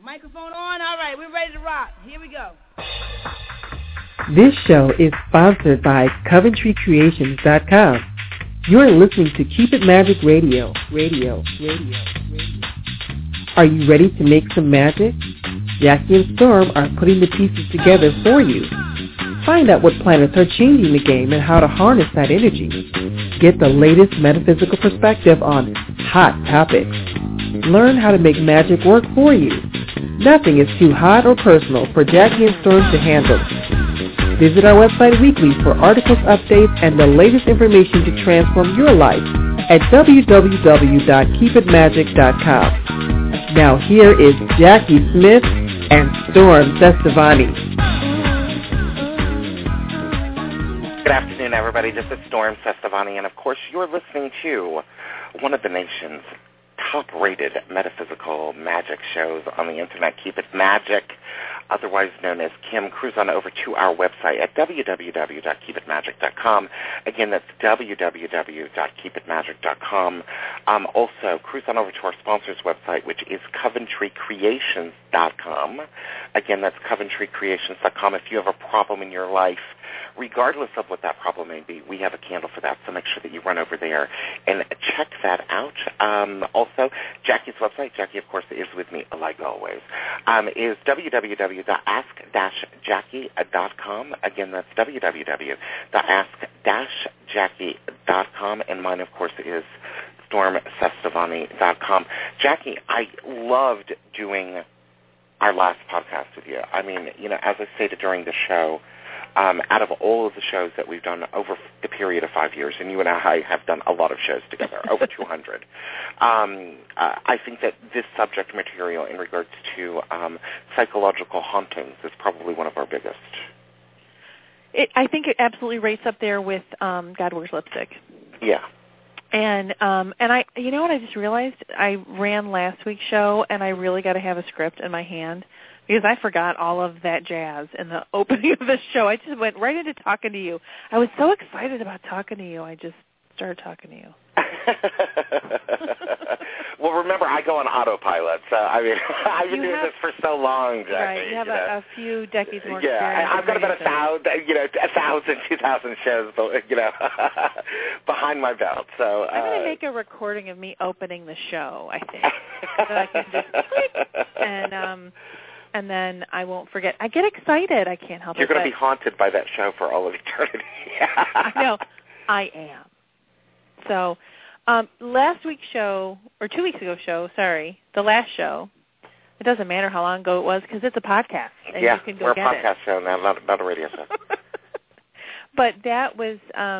Microphone on? All right, we're ready to rock. Here we go. This show is sponsored by CoventryCreations.com. You're listening to Keep It Magic Radio. Are you ready to make some magic? Jackie and Storm are putting the pieces together for you. Find out what planets are changing the game and how to harness that energy. Get the latest metaphysical perspective on hot topics. Learn how to make magic work for you. Nothing is too hot or personal for Jackie and Storm to handle. Visit our website weekly for articles, updates, and the latest information to transform your life at www.keepitmagic.com. Now here is Jackie Smith and Storm Cestavani. Good afternoon, everybody. This is Storm Cestavani, and of course you're listening to one of the nation's top-rated metaphysical magic shows on the Internet, Keep It Magic, otherwise known as Kim. Cruise on over to our website at www.keepitmagic.com. Again, that's www.keepitmagic.com. Also, cruise on over to our sponsor's website, which is CoventryCreations.com. Again, that's CoventryCreations.com. If you have a problem in your life, regardless of what that problem may be, we have a candle for that, so make sure that you run over there and check that out. Also, Jackie's website, Jackie, of course, is with me, like always, is www.ask-jackie.com. Again, that's www.ask-jackie.com, and mine, of course, is stormcestavani.com. Jackie, I loved doing our last podcast with you. I mean, as I stated during the show, out of all of the shows that we've done over the period of 5 years, and you and I have done a lot of shows together, over 200, I think that this subject material in regards to psychological hauntings is probably one of our biggest. I think it absolutely rates up there with God Wears Lipstick. Yeah. And I, you know what, I just realized I ran last week's show, and I really got to have a script in my hand, because I forgot all of that jazz in the opening of the show. I just went right into talking to you. I was so excited about talking to you, I just started talking to you. Well, remember, I go on autopilot, so I mean, I've been doing this for so long, Jackie. Right, you have a few decades more experience. Yeah, I've got about 1,000, 2,000 shows, behind my belt. So I'm going to make a recording of me opening the show, I think, so I can just click, and then I won't forget. I get excited. I can't help it. You're going to be haunted by that show for all of eternity. I know. I am. So last week's show, or 2 weeks ago show, the last show, it doesn't matter how long ago it was because it's a podcast. And yeah, you can go we're get a podcast show now, not a radio show. But that was,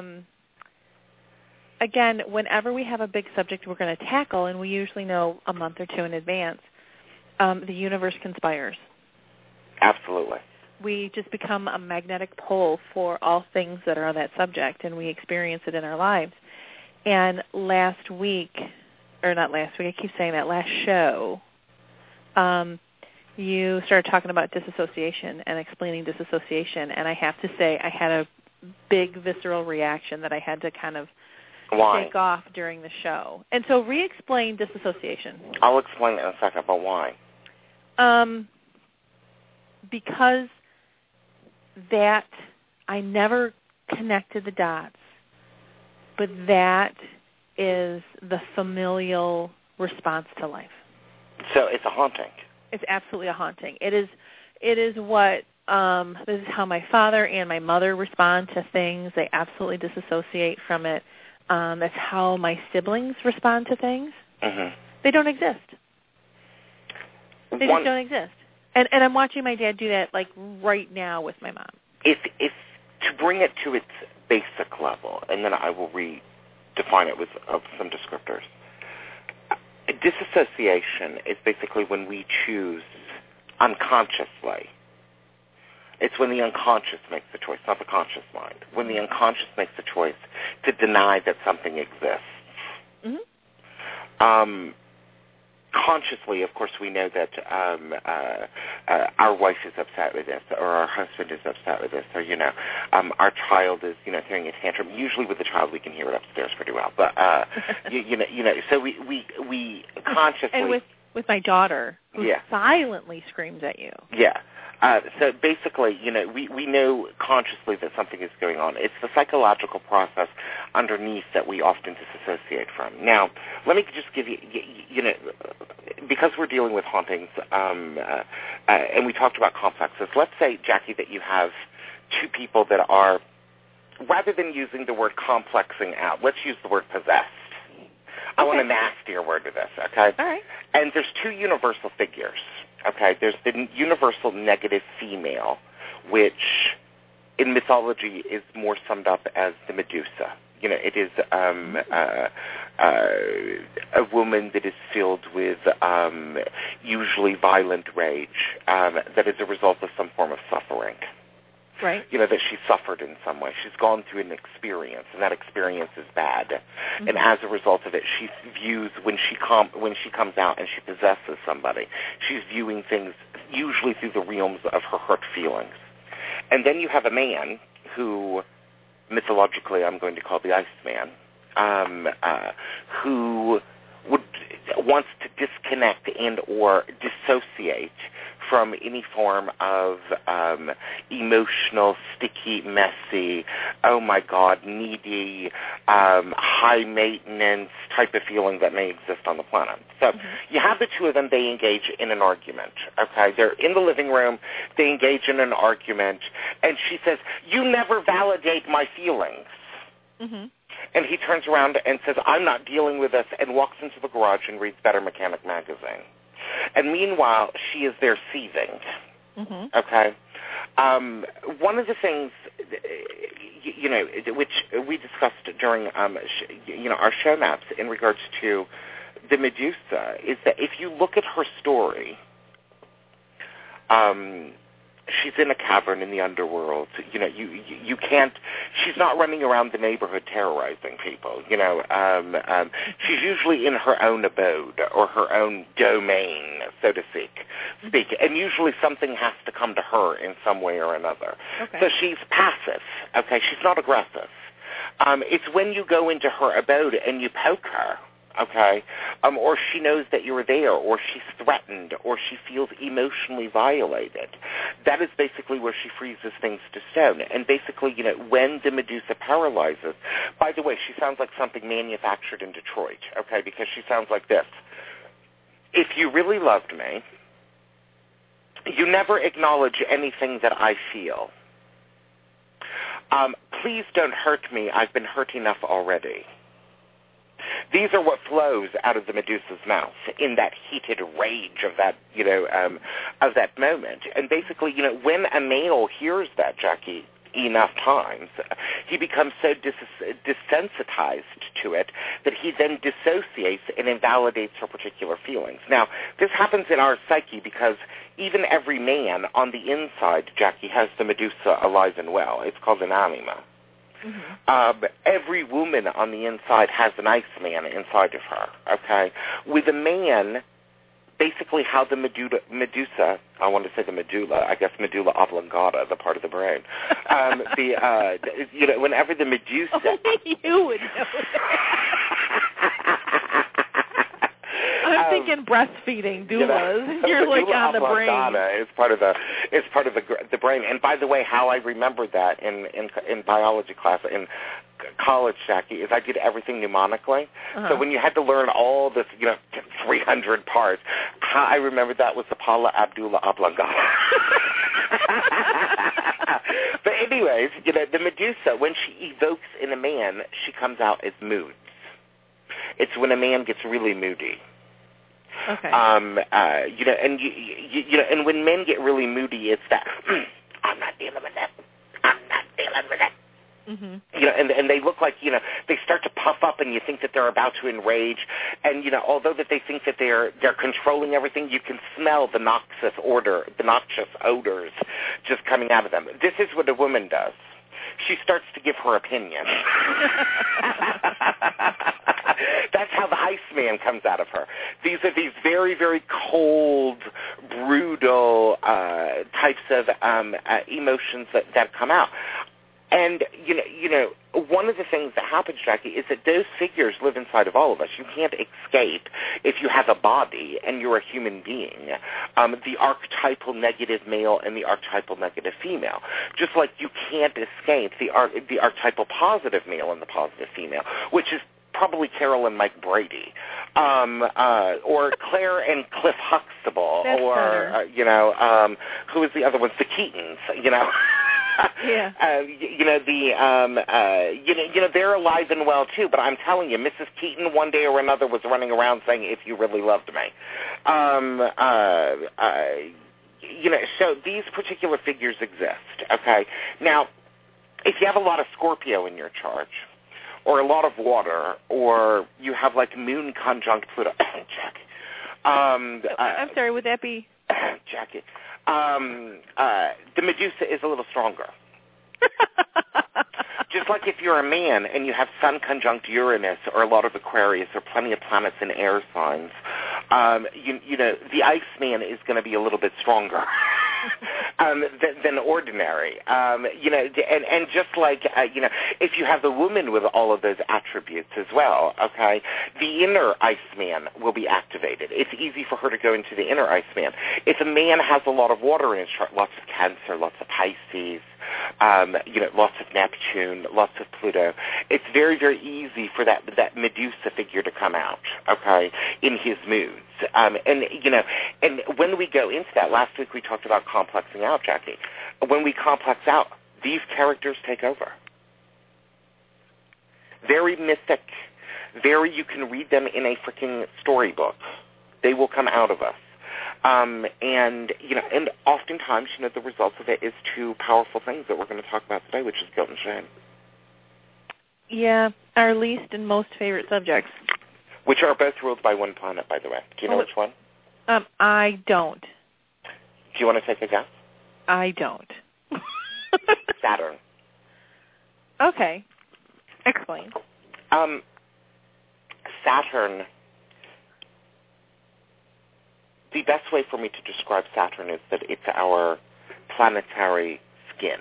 again, whenever we have a big subject we're going to tackle, and we usually know a month or two in advance, the universe conspires. Absolutely. We just become a magnetic pole for all things that are on that subject, and we experience it in our lives. And last week, I keep saying that, last show, you started talking about disassociation and explaining disassociation, and I have to say I had a big visceral reaction that I had to kind of shake off during the show. And so re-explain disassociation. I'll explain it in a second, but why? Because that I never connected the dots, but that is the familial response to life. So it's a haunting. It's absolutely a haunting. It is what this is how my father and my mother respond to things. They absolutely disassociate from it. That's how my siblings respond to things. Mm-hmm. They don't exist. They just don't exist. And I'm watching my dad do that like right now with my mom. If to bring it to its basic level, and then I will redefine it with some descriptors. Disassociation is basically when we choose unconsciously. It's when the unconscious makes the choice, not the conscious mind. When the unconscious makes the choice to deny that something exists. Mm-hmm. Consciously, of course, we know that our wife is upset with this, or our husband is upset with this, or our child is throwing a tantrum. Usually, with the child, we can hear it upstairs pretty well. But so we consciously with my daughter, who silently screams at you. Yeah. So basically, we know consciously that something is going on. It's the psychological process underneath that we often disassociate from. Now, let me just give you, because we're dealing with hauntings, and we talked about complexes, let's say, Jackie, that you have two people that are, rather than using the word complexing out, let's use the word possessed. I want a nastier word to this, okay? All right. And there's two universal figures, okay? There's the universal negative female, which in mythology is more summed up as the Medusa. It is a woman that is filled with usually violent rage that is a result of some form of suffering. Right. That she suffered in some way. She's gone through an experience, and that experience is bad. Mm-hmm. And as a result of it, she views, when she comes out and she possesses somebody, she's viewing things usually through the realms of her hurt feelings. And then you have a man who, mythologically, I'm going to call the Iceman, who wants to disconnect and or dissociate from any form of emotional, sticky, messy, oh my God, needy, high maintenance type of feeling that may exist on the planet. So you have the two of them, they engage in an argument, okay? They're in the living room, they engage in an argument, and she says, you never validate my feelings. Mm-hmm. And he turns around and says, I'm not dealing with this, and walks into the garage and reads Better Mechanic magazine. And meanwhile, she is there seething. Mm-hmm. Okay? One of the things, which we discussed during, our show maps in regards to the Medusa, is that if you look at her story, she's in a cavern in the underworld. You can't. She's not running around the neighborhood terrorizing people. She's usually in her own abode or her own domain, so to speak. And usually something has to come to her in some way or another. Okay. So she's passive. Okay, she's not aggressive. It's when you go into her abode and you poke her. Okay, or she knows that you're there, or she's threatened, or she feels emotionally violated. That is basically where she freezes things to stone. And basically, when the Medusa paralyzes, by the way, she sounds like something manufactured in Detroit, okay, because she sounds like this. If you really loved me, you never acknowledge anything that I feel. Please don't hurt me. I've been hurt enough already. These are what flows out of the Medusa's mouth in that heated rage of that, of that moment. And basically, when a male hears that, Jackie, enough times, he becomes so desensitized to it that he then dissociates and invalidates her particular feelings. Now, this happens in our psyche because even every man on the inside, Jackie, has the Medusa alive and well. It's called an anima. Mm-hmm. Every woman on the inside has an Iceman inside of her, okay? With a man, basically how the Medusa, I want to say the medulla, I guess medulla oblongata, the part of the brain. Whenever the Medusa... Only you would know that. I'm thinking breastfeeding doulas. You're like on the brain. It's part of the brain. And by the way, how I remembered that in biology class in college, Jackie, is I did everything mnemonically. Uh-huh. So when you had to learn all this, 300 parts, how I remembered that was the Paula Abdullah oblongata. But anyways, the Medusa, when she evokes in a man, she comes out as moods. It's when a man gets really moody. Okay. And and when men get really moody, it's that I'm not dealing with that. I'm not dealing with that. Mm-hmm. And they look like they start to puff up, and you think that they're about to enrage. And although that they think that they're controlling everything, you can smell the noxious odors just coming out of them. This is what a woman does. She starts to give her opinion. That's how the Iceman comes out of her. These are these very, very cold, brutal types of emotions that come out. And, one of the things that happens, Jackie, is that those figures live inside of all of us. You can't escape if you have a body and you're a human being, the archetypal negative male and the archetypal negative female. Just like you can't escape the archetypal positive male and the positive female, which is probably Carol and Mike Brady, or Claire and Cliff Huxtable, That's or, who is the other one? The Keatons, Yeah. They're alive and well too. But I'm telling you, Mrs. Keaton one day or another was running around saying, "If you really loved me," So these particular figures exist. Okay. Now, if you have a lot of Scorpio in your chart, or a lot of water, or you have like Moon conjunct Pluto, Jackie. I'm sorry. Would that be Jackie? The Medusa is a little stronger. Just like if you're a man and you have Sun conjunct Uranus or a lot of Aquarius or plenty of planets in air signs, the Iceman is going to be a little bit stronger than ordinary. And just like, if you have a woman with all of those attributes as well, okay, the inner Iceman will be activated. It's easy for her to go into the inner Iceman. If a man has a lot of water in his chart, lots of Cancer, lots of Pisces, lots of Neptune, lots of Pluto, it's very, very easy for that Medusa figure to come out, okay, in his moods. And when we go into that, last week we talked about complexing out, Jackie. When we complex out, these characters take over. Very mythic, you can read them in a freaking storybook. They will come out of us. And oftentimes, the results of it is two powerful things that we're going to talk about today, which is guilt and shame. Yeah, our least and most favorite subjects. Which are both ruled by one planet, by the way. Do you know which one? I don't. Do you want to take a guess? I don't. Saturn. Okay. Explain. Saturn, the best way for me to describe Saturn is that it's our planetary skin.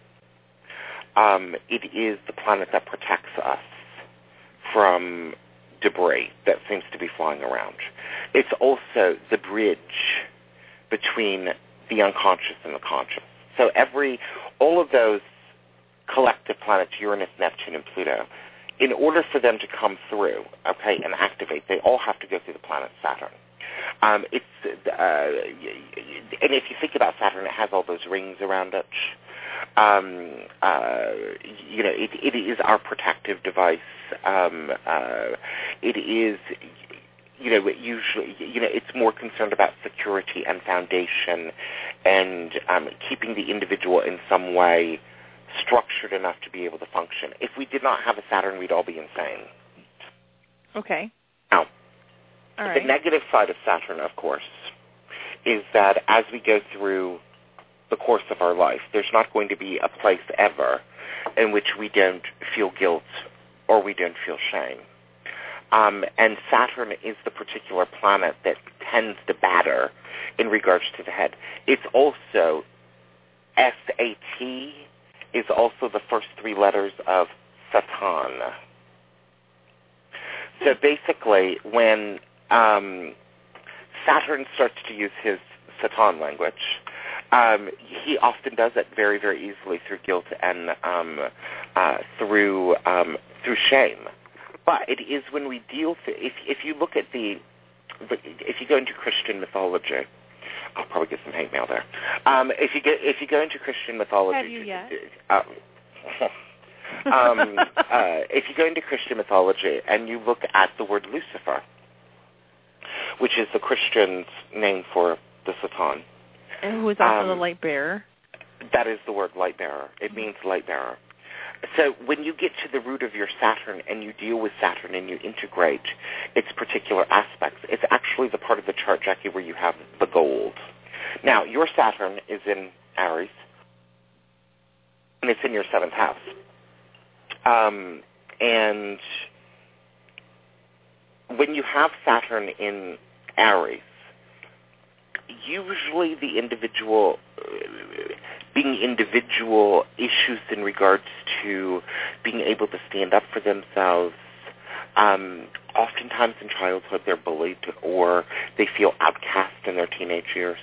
It is the planet that protects us from debris that seems to be flying around. It's also the bridge between the unconscious and the conscious. So all of those collective planets, Uranus, Neptune, and Pluto, in order for them to come through, okay, and activate, they all have to go through the planet Saturn. And if you think about Saturn, it has all those rings around it. It is our protective device. It is, usually, it's more concerned about security and foundation and keeping the individual in some way structured enough to be able to function. If we did not have a Saturn, we'd all be insane. Okay. Now, all right. The negative side of Saturn, of course, is that as we go through the course of our life, there's not going to be a place ever in which we don't feel guilt or we don't feel shame. And Saturn is the particular planet that tends to batter in regards to the head. It's also, S-A-T is also the first three letters of Satan. So basically, when Saturn starts to use his Satan language, he often does it very, very easily through guilt and through shame. But it is when we deal if you look at if you go into Christian mythology, I'll probably get some hate mail there. If you go into Christian mythology, have you yet? If you go into Christian mythology and you look at the word Lucifer, which is the Christian's name for the Satan, and who is also the light bearer. That is the word light bearer. It means light bearer. So when you get to the root of your Saturn and you deal with Saturn and you integrate its particular aspects, it's actually the part of the chart, Jackie, where you have the gold. Now, your Saturn is in Aries, and it's in your 7th house. And when you have Saturn in Aries, usually the individual being individual issues in regards to being able to stand up for themselves. Oftentimes in childhood they're bullied or they feel outcast in their teenage years.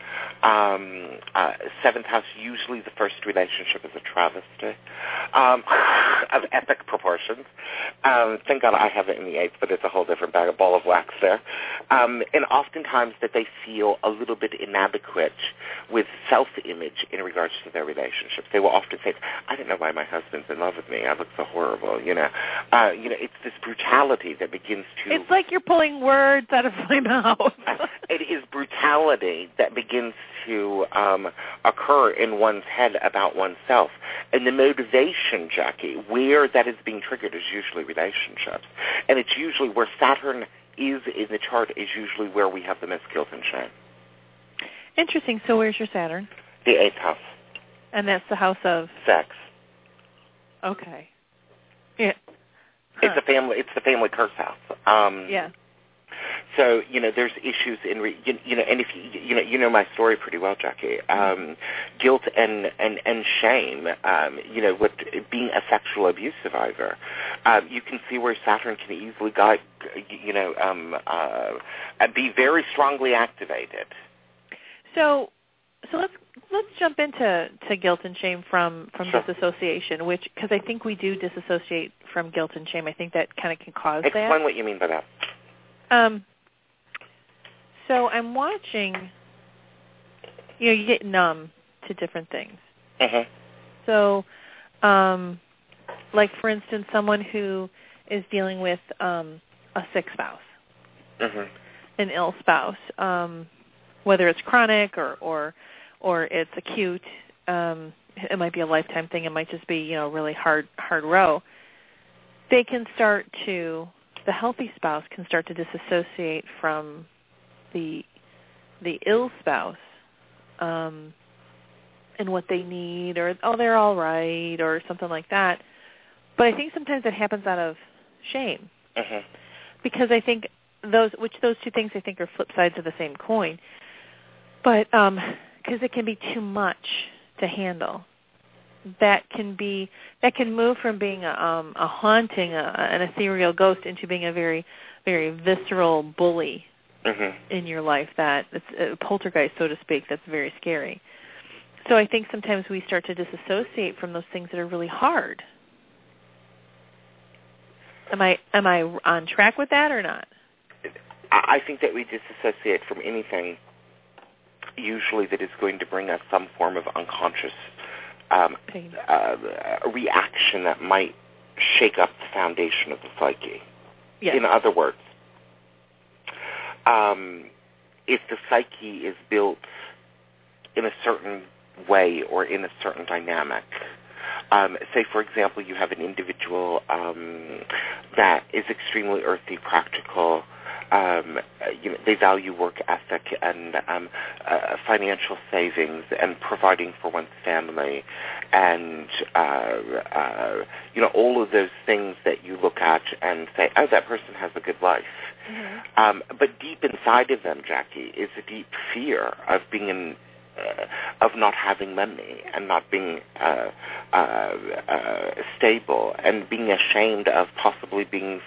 Seventh house, usually the first relationship is a travesty of epic proportions. Thank God I have it in the eighth, but it's a whole different ball of wax there. And oftentimes that they feel a little bit inadequate with self-image in regards to their relationships. They will often say, I don't know why my husband's in love with me. I look so horrible, you know. It's this brutality that begins to... It's like you're pulling words out of my mouth. It is brutality that begins to occur in one's head about oneself. And the motivation, Jackie, where that is being triggered is usually relationships. And it's usually where Saturn is in the chart is usually where we have the most guilt and shame. Interesting. So where's your Saturn? The eighth house. And that's the house of? Sex. Okay. Yeah. Huh. It's the family curse house. Yeah. So, there's issues in, and if you know my story pretty well, Jackie. Guilt and shame, with being a sexual abuse survivor, you can see where Saturn can easily guide, be very strongly activated. So let's jump into guilt and shame from Sure. disassociation, because I think we do disassociate from guilt and shame. I think that kind of can cause that. Explain what you mean by that. So I'm watching, you get numb to different things. Mm-hmm. So, like, for instance, someone who is dealing with a sick spouse, mm-hmm. an ill spouse, whether it's chronic or it's acute, it might be a lifetime thing. It might just be, really hard row. They can start to, the healthy spouse can start to disassociate from the ill spouse and what they need, or they're all right, or something like that. But I think sometimes it happens out of shame, mm-hmm. because I think those two things I think are flip sides of the same coin. But because it can be too much to handle. That can move from being a haunting, an ethereal ghost, into being a very, very visceral bully mm-hmm. in your life. That it's a poltergeist, so to speak. That's very scary. So I think sometimes we start to disassociate from those things that are really hard. Am I on track with that or not? I think that we disassociate from anything usually that is going to bring us some form of unconscious reaction that might shake up the foundation of the psyche. Yes. In other words, if the psyche is built in a certain way or in a certain dynamic, say, for example, you have an individual that is extremely earthy, practical. They value work ethic and financial savings and providing for one's family, and all of those things that you look at and say, oh, that person has a good life. Mm-hmm. But deep inside of them, Jackie, is a deep fear of being of not having money and not being stable, and being ashamed of possibly being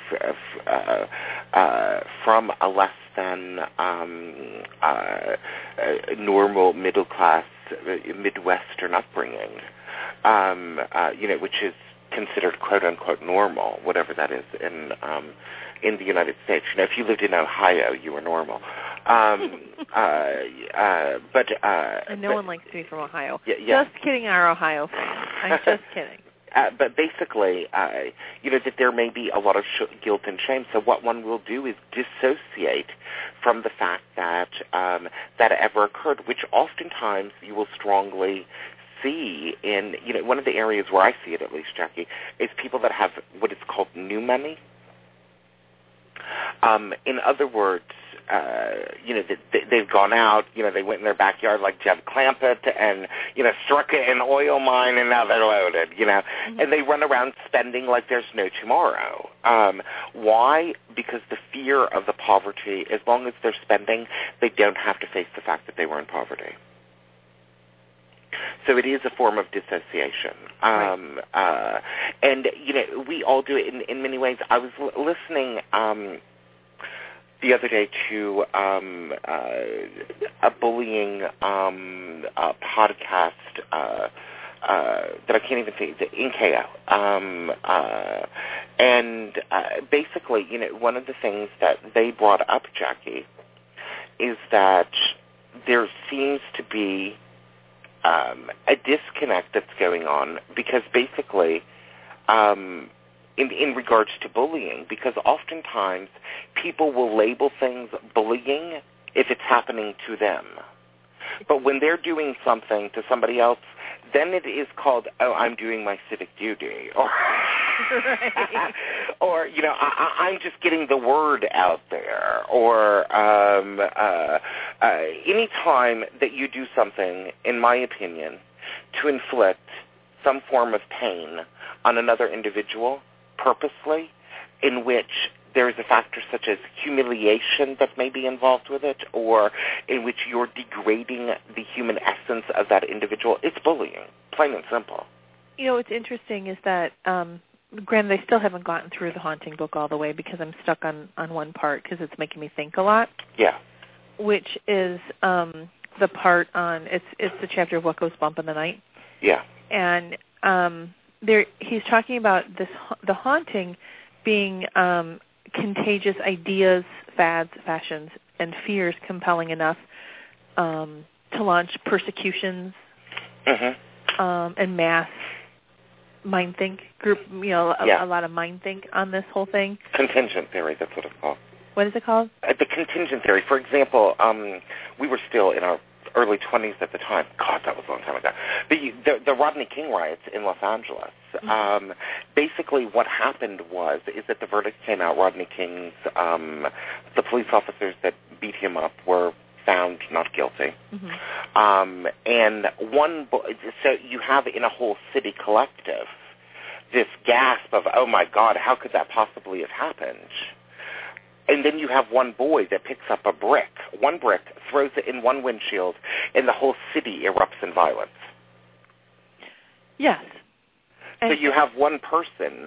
from a less than normal middle class Midwestern upbringing, which is considered quote unquote normal, whatever that is in the United States. If you lived in Ohio, you were normal. And no one likes to be from Ohio. Yeah. Just kidding, our Ohio fans. I'm just kidding. But basically, that there may be a lot of guilt and shame. So what one will do is dissociate from the fact that that ever occurred, which oftentimes you will strongly see in, one of the areas where I see it, at least, Jackie, is people that have what is called new money. In other words, they've gone out, they went in their backyard like Jeb Clampett and, struck an oil mine, and now they're loaded, mm-hmm. and they run around spending like there's no tomorrow. Why? Because the fear of the poverty, as long as they're spending, they don't have to face the fact that they were in poverty. So it is a form of dissociation. And, we all do it in many ways. I was listening the other day to a bullying podcast that I can't even say, the NKO. And basically, one of the things that they brought up, Jackie, is that there seems to be a disconnect that's going on because basically in regards to bullying, because oftentimes people will label things bullying if it's happening to them. But when they're doing something to somebody else, then it is called, I'm doing my civic duty. Or, right. Or I'm just getting the word out there. Or any time that you do something, in my opinion, to inflict some form of pain on another individual purposely, in which there is a factor such as humiliation that may be involved with it, or in which you're degrading the human essence of that individual, it's bullying, plain and simple. What's interesting is that, granted, I still haven't gotten through the Haunting book all the way because I'm stuck on one part because it's making me think a lot. Yeah. Which is the part on, it's the chapter of What Goes Bump in the Night. Yeah. And he's talking about the haunting being contagious ideas, fads, fashions, and fears compelling enough to launch persecutions and mass mind think group, a lot of mind think on this whole thing. Contingent theory, that's what it's called. What is it called? The contingent theory. For example, we were still in our early 20s at the time. God, that was a long time ago. The Rodney King riots in Los Angeles. Basically what happened is that the verdict came out. Rodney King's, the police officers that beat him up were found not guilty. And so you have in a whole city collective this gasp of, oh my God, how could that possibly have happened? And then you have one boy that picks up a brick. One brick, throws it in one windshield, and the whole city erupts in violence. Yes. So you have one person,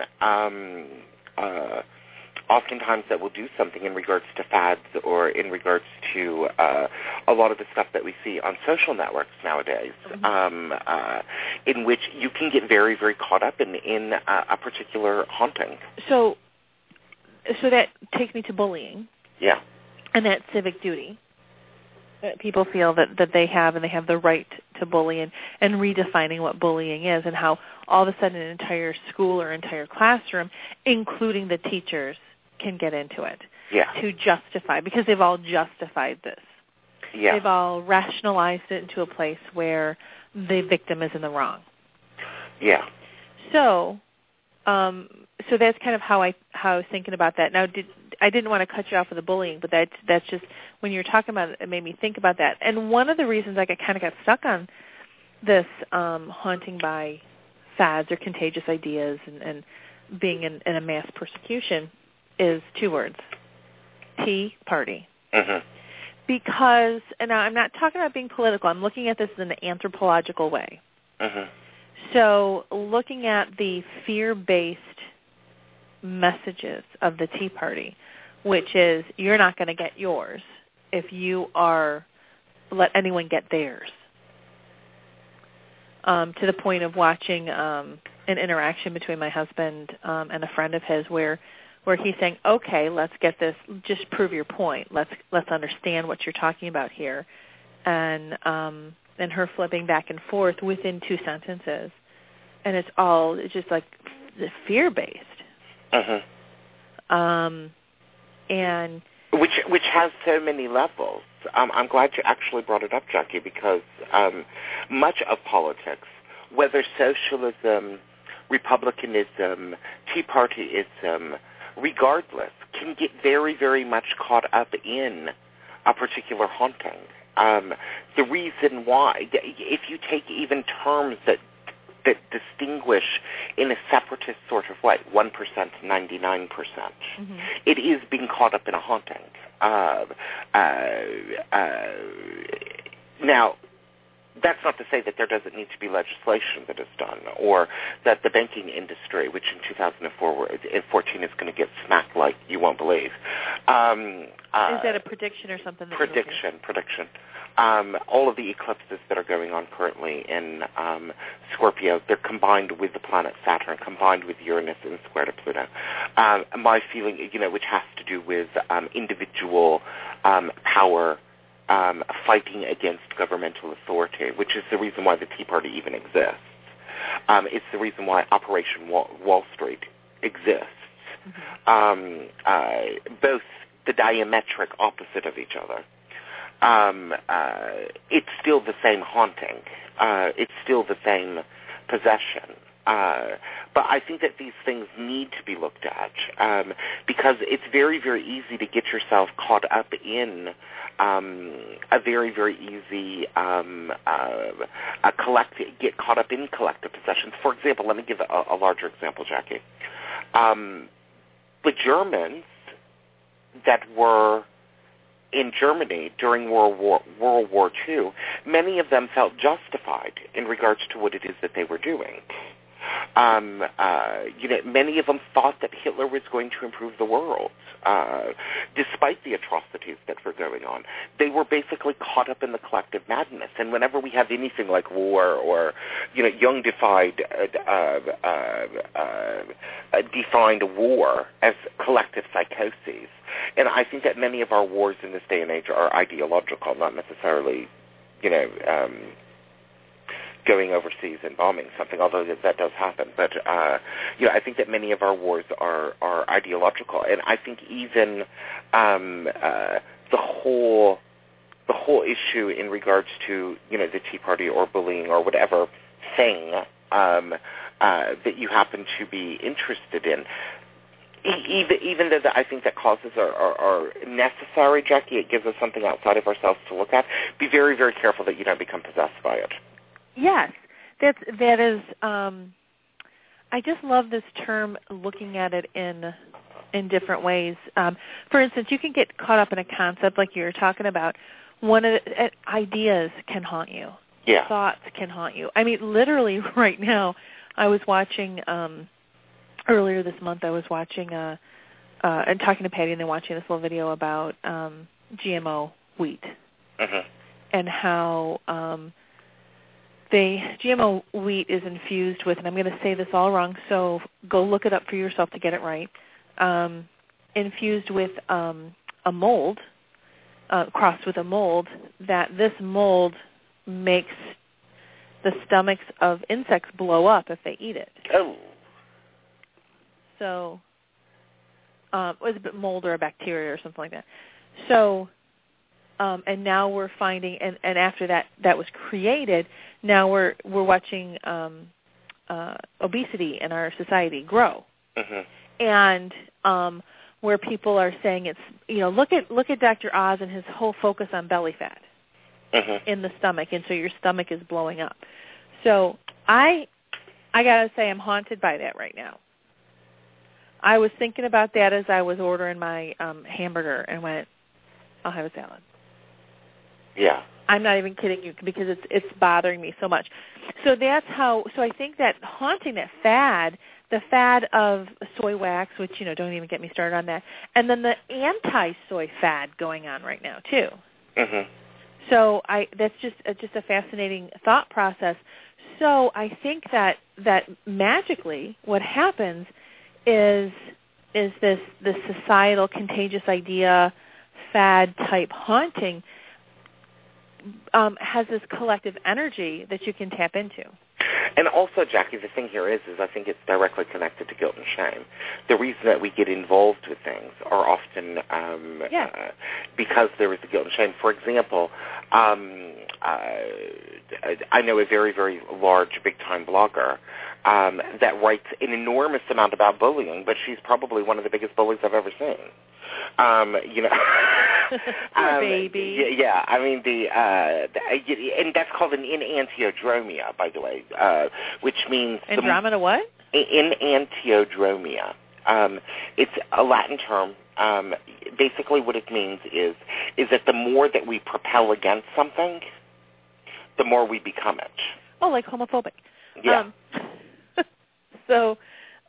oftentimes that will do something in regards to fads or in regards to a lot of the stuff that we see on social networks nowadays, in which you can get very, very caught up in a particular haunting. So that takes me to bullying. Yeah. And that civic duty that people feel that they have, and they have the right to bully, and redefining what bullying is, and how all of a sudden an entire school or entire classroom, including the teachers, can get into it to justify, because they've all justified this. Yeah. They've all rationalized it into a place where the victim is in the wrong. Yeah. So that's kind of how I was thinking about that. Now, I didn't want to cut you off with the bullying, but that's just, when you were talking about it, it made me think about that. And one of the reasons I kind of got stuck on this haunting by fads or contagious ideas and being in a mass persecution is two words: Tea Party. Because, and now I'm not talking about being political, I'm looking at this in an anthropological way. So looking at the fear-based messages of the Tea Party, which is you're not going to get yours if you let anyone get theirs, to the point of watching an interaction between my husband and a friend of his where he's saying, okay, let's get this, just prove your point. Let's understand what you're talking about here. And her flipping back and forth within two sentences. And it's just like fear-based. And which has so many levels. I'm glad you actually brought it up, Jackie, because much of politics, whether socialism, republicanism, Tea Partyism, regardless, can get very, very much caught up in a particular haunting. The reason why, if you take even terms that distinguish in a separatist sort of way, 1%, 99%, it is being caught up in a haunting. Now, that's not to say that there doesn't need to be legislation that is done, or that the banking industry, which in 2014 is going to get smacked like you won't believe. Is that a prediction or something? Prediction. All of the eclipses that are going on currently in Scorpio, they're combined with the planet Saturn, combined with Uranus and square to Pluto. My feeling, which has to do with individual power fighting against governmental authority, which is the reason why the Tea Party even exists. It's the reason why Operation Wall Street exists. Both the diametric opposite of each other. It's still the same haunting. It's still the same possession. But I think that these things need to be looked at because it's very, very easy to get yourself caught up in a very, very easy get caught up in collective possessions. For example, let me give a larger example, Jackie. The Germans that were in Germany during World War II, many of them felt justified in regards to what it is that they were doing. Many of them thought that Hitler was going to improve the world, despite the atrocities that were going on. They were basically caught up in the collective madness. And whenever we have anything like war or, Jung defined war as collective psychoses. And I think that many of our wars in this day and age are ideological, not necessarily, going overseas and bombing something, although that does happen. But, I think that many of our wars are ideological. And I think even the whole issue in regards to, the Tea Party or bullying or whatever thing that you happen to be interested in, even though I think that causes are necessary, Jackie, it gives us something outside of ourselves to look at. Be very, very careful that you don't become possessed by it. Yes, that is. I just love this term, looking at it in different ways. For instance, you can get caught up in a concept like you were talking about. Ideas can haunt you. Yeah. Thoughts can haunt you. I mean, literally, right now, I was watching. Earlier this month, I was watching and talking to Patty, and then watching this little video about GMO wheat and how. GMO wheat is infused with, and I'm going to say this all wrong, so go look it up for yourself to get it right, infused with a mold, crossed with a mold, that this mold makes the stomachs of insects blow up if they eat it. Oh. So it was a mold or a bacteria or something like that. So... and now we're finding, and after that was created, now we're watching obesity in our society grow, and where people are saying it's look at Dr. Oz and his whole focus on belly fat in the stomach, and so your stomach is blowing up. So I gotta say I'm haunted by that right now. I was thinking about that as I was ordering my hamburger and went, I'll have a salad. Yeah. I'm not even kidding you because it's bothering me so much. So that's how. So I think that haunting, that fad, the fad of soy wax, which don't even get me started on that, and then the anti-soy fad going on right now too. So that's just a fascinating thought process. So I think that magically what happens is this societal contagious idea, fad type haunting. Has this collective energy that you can tap into. And also, Jackie, the thing here is I think it's directly connected to guilt and shame. The reason that we get involved with things are often because there is the guilt and shame. For example, I know a very, very large, big-time blogger that writes an enormous amount about bullying, but she's probably one of the biggest bullies I've ever seen. Poor baby. Yeah, I mean and that's called an enantiodromia, by the way, which means Andromeda what? Enantiodromia. It's a Latin term. Basically, what it means is that the more that we propel against something, the more we become it. Oh, like homophobic. Yeah. So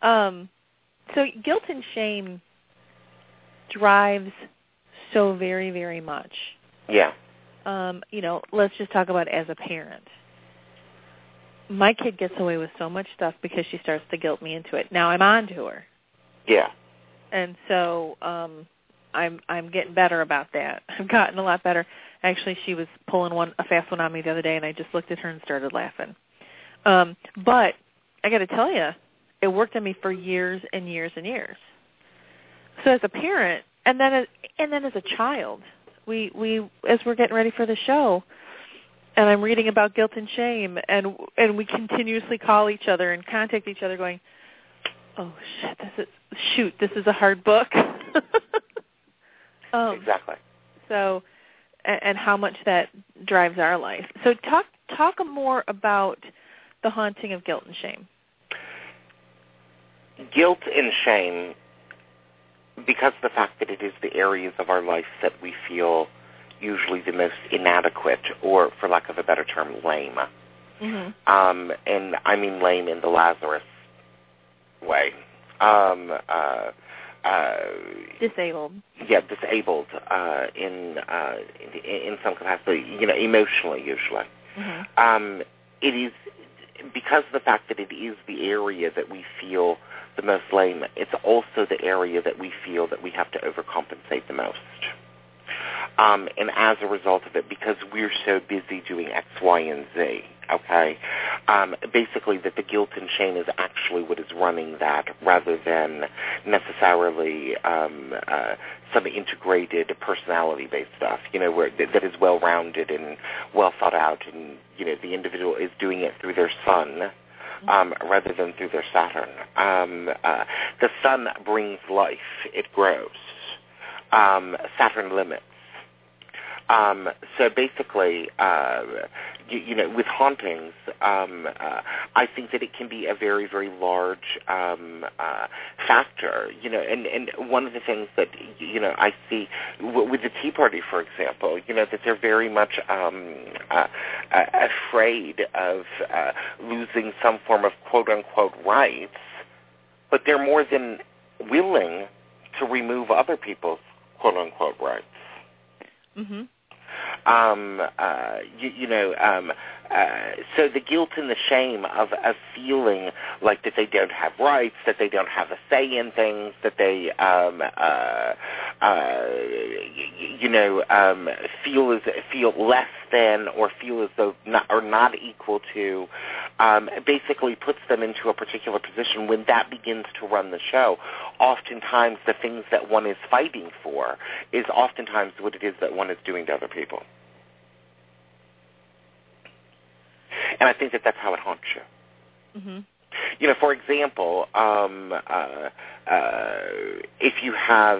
guilt and shame drives so very, very much. Yeah. Let's just talk about as a parent. My kid gets away with so much stuff because she starts to guilt me into it. Now I'm on to her. Yeah. And so I'm getting better about that. I've gotten a lot better. Actually, she was pulling a fast one on me the other day, and I just looked at her and started laughing. But I got to tell you, it worked on me for years and years and years. So as a parent, and then as a child, we as we're getting ready for the show, and I'm reading about guilt and shame, and we continuously call each other and contact each other, going, "Oh shit, this is a hard book." Exactly. So, and how much that drives our life. So talk more about the haunting of guilt and shame. Guilt and shame, because of the fact that it is the areas of our life that we feel usually the most inadequate, or, for lack of a better term, lame. Mm-hmm. And I mean lame in the Lazarus way. Disabled. Yeah, disabled in some capacity, emotionally usually. Mm-hmm. It is because of the fact that it is the area that we feel the most lame. It's also the area that we feel that we have to overcompensate the most. And as a result of it, because we're so busy doing X, Y, and Z, okay, basically that the guilt and shame is actually what is running that, rather than necessarily some integrated personality-based stuff, where that is well-rounded and well thought out, and the individual is doing it through their sun. Rather than through their Saturn. The sun brings life. It grows. Saturn limits. So basically, with hauntings, I think that it can be a very, very large factor. And one of the things that I see with the Tea Party, for example, that they're very much afraid of losing some form of quote unquote rights, but they're more than willing to remove other people's quote unquote rights. Mm-hmm. So the guilt and the shame of feeling like that they don't have rights, that they don't have a say in things, that they feel less than, or feel as though not equal to, basically puts them into a particular position. When that begins to run the show, oftentimes the things that one is fighting for is oftentimes what it is that one is doing to other people. And I think that that's how it haunts you. Mm-hmm. For example, if you have,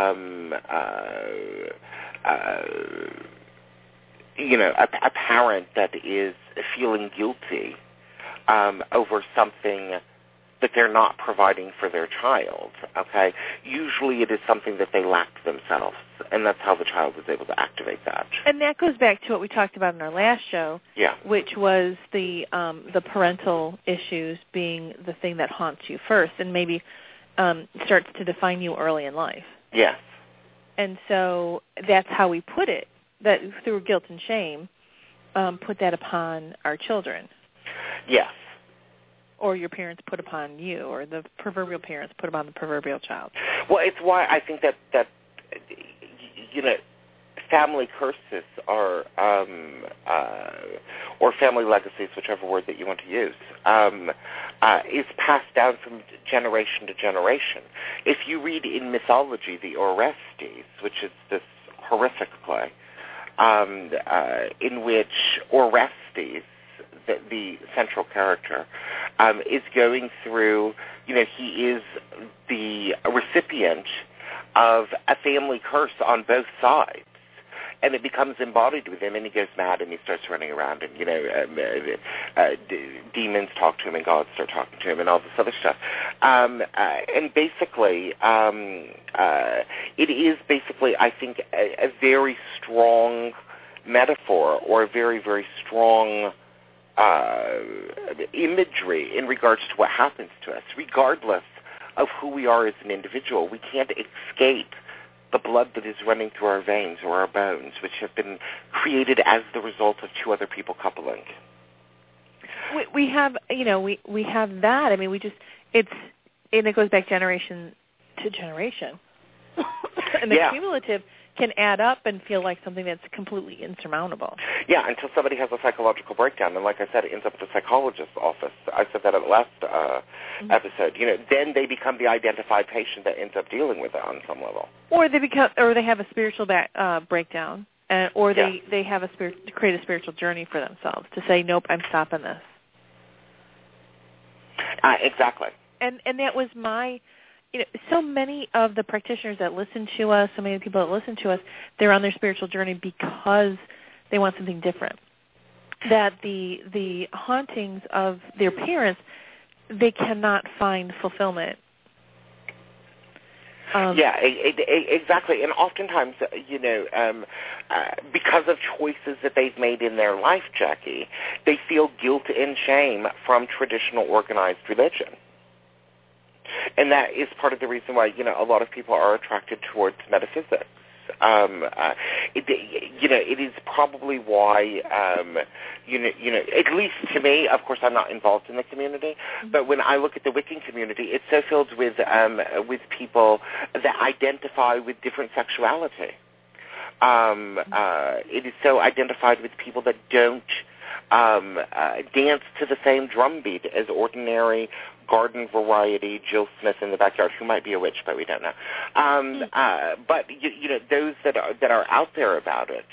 a parent that is feeling guilty over something that they're not providing for their child, okay, usually it is something that they lacked themselves, and that's how the child was able to activate that. And that goes back to what we talked about in our last show, yeah, which was the parental issues being the thing that haunts you first, and maybe starts to define you early in life. Yes. And so that's how we put it, that through guilt and shame, put that upon our children. Yes. Or your parents put upon you, or the proverbial parents put upon the proverbial child. Well, it's why I think that family curses are, or family legacies, whichever word that you want to use, is passed down from generation to generation. If you read in mythology the Orestes, which is this horrific play, in which Orestes, the central character, is going through, he is the recipient of a family curse on both sides. And it becomes embodied with him, and he goes mad, and he starts running around, and, demons talk to him, and gods start talking to him, and all this other stuff. And basically, it is basically, I think, a very strong metaphor or very, very strong imagery in regards to what happens to us, regardless of who we are as an individual. We can't escape the blood that is running through our veins or our bones, which have been created as the result of two other people coupling. We have, we have that. I mean, and it goes back generation to generation. And the cumulative can add up and feel like something that's completely insurmountable. Yeah, until somebody has a psychological breakdown, and like I said, it ends up at the psychologist's office. I said that at the last episode. Then they become the identified patient that ends up dealing with it on some level. Or they have a spiritual breakdown, or they have create a spiritual journey for themselves to say, nope, I'm stopping this. Exactly. And that was my. So many of the practitioners that listen to us, so many people that listen to us, they're on their spiritual journey because they want something different. That the hauntings of their parents, they cannot find fulfillment. Exactly. And oftentimes, because of choices that they've made in their life, Jackie, they feel guilt and shame from traditional organized religion. And that is part of the reason why, a lot of people are attracted towards metaphysics. It is probably why, at least to me, of course, I'm not involved in the community, but when I look at the Wiccan community, it's so filled with people that identify with different sexuality. It is so identified with people that don't dance to the same drum beat as ordinary garden variety Jill Smith in the backyard, who might be a witch, but we don't know. But those that are out there about it,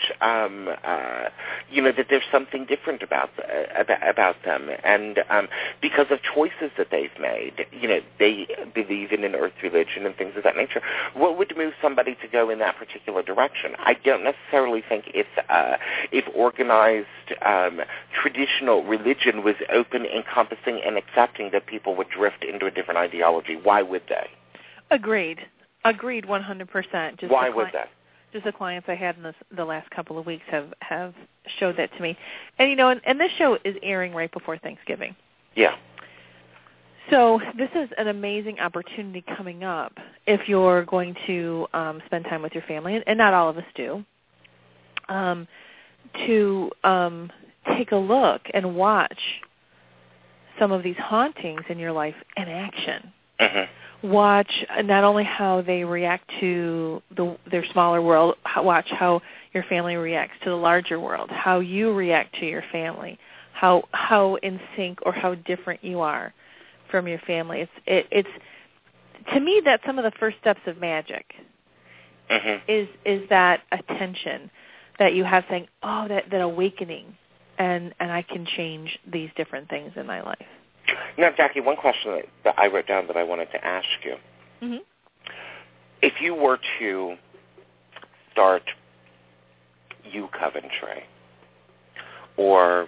that there's something different about them, and because of choices that they've made, they believe in an earth religion and things of that nature. What would move somebody to go in that particular direction? I don't necessarily think if organized traditional religion was open, encompassing, and accepting, that people would drift into a different ideology. Why would they? Agreed 100%. Why would they? Just the clients I had in the last couple of weeks have showed that to me. And, and this show is airing right before Thanksgiving. Yeah. So this is an amazing opportunity coming up if you're going to spend time with your family, and not all of us do, to take a look and watch some of these hauntings in your life in action. Mm-hmm. Watch not only how they react to their smaller world, watch how your family reacts to the larger world, how you react to your family, how in sync or how different you are from your family. It's to me, that's some of the first steps of magic. Mm-hmm. Is that attention that you have, saying, oh, that awakening, and I can change these different things in my life. Now, Jackie, one question that I wrote down that I wanted to ask you. Mm-hmm. If you were to start Coventry or